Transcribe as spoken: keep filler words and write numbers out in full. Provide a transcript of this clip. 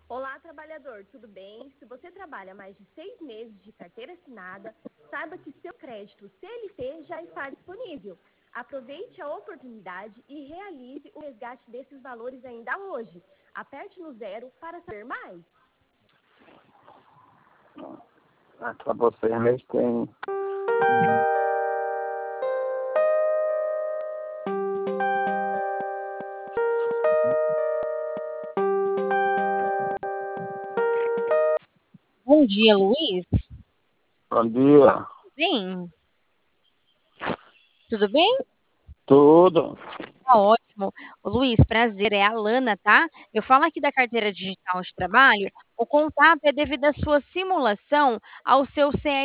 Olá, trabalhador, tudo bem? Se você trabalha mais de seis meses de carteira assinada, saiba que seu crédito C L T já está disponível. Aproveite a oportunidade e realize o resgate desses valores ainda hoje. Aperte no zero para saber mais. Ah, para vocês mesmo tem. Bom dia, Luiz. Bom dia. Bem? Tudo bem? Tudo. Tá ótimo. Ô, Luiz, prazer, é a Lana, tá? Eu falo aqui da carteira digital de trabalho. O contato é devido à sua simulação ao seu C